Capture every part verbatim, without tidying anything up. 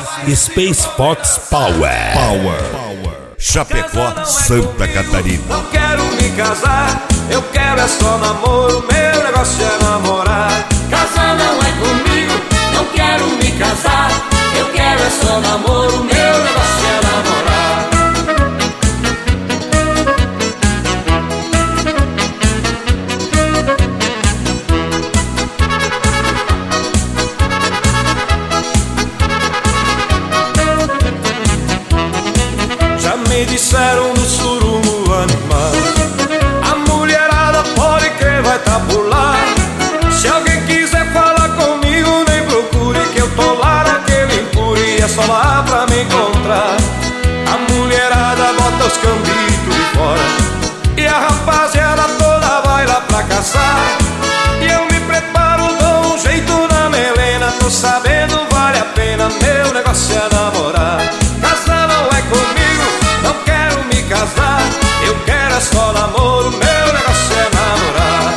Space Fox Power. Power. Chapecó, Santa Catarina. Não quero me casar, eu quero é só namoro, meu negócio é namorar. Casar não é comigo, não quero me casar, eu quero é só namoro, meu negócio é namorar. Já me disseram do surumo animado, a mulherada pode que vai tá por lá. Se alguém quiser falar comigo, nem procure, que eu tô lá naquele empure, é só lá pra me encontrar. A mulherada bota os cambitos de fora e a rapaziada toda vai lá pra caçar. E eu me preparo, dou um jeito na melena, tô sabendo vale a pena, meu negócio é namorar. Casar não é comigo, não quero me casar, eu quero é só namoro, meu negócio é namorar.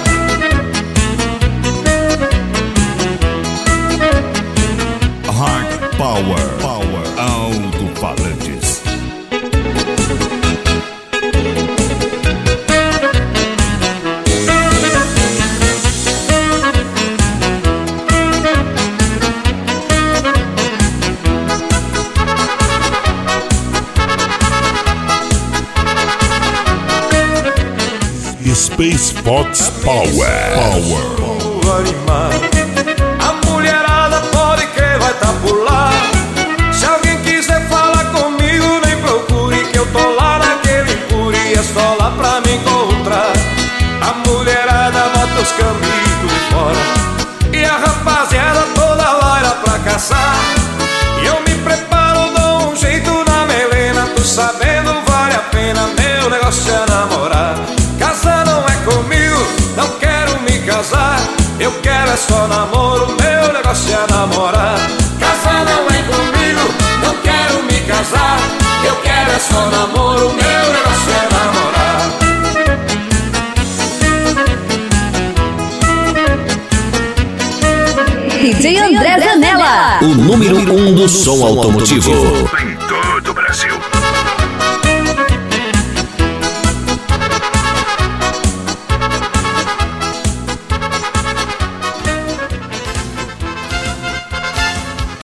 Hard Power. Power. Alto-falantes. Space Fox Power. Power. A mulherada pode que vai tá por lá. Se alguém quiser falar comigo, nem procure, que eu tô lá naquele empure, é só lá pra me encontrar. A mulherada bota os cambitos de fora e a rapaziada toda vai lá pra caçar. E eu me preparo, dou um jeito na melena, tô sabendo vale a pena, meu negócio é namorar. Casar não é comigo, não quero me casar, eu quero é só namoro, meu negócio é namorar. Casar não é comigo, não quero me casar, eu quero é só namoro, meu negócio é namorar. D J André Zanella, O número um do som automotivo. Em todo o Brasil.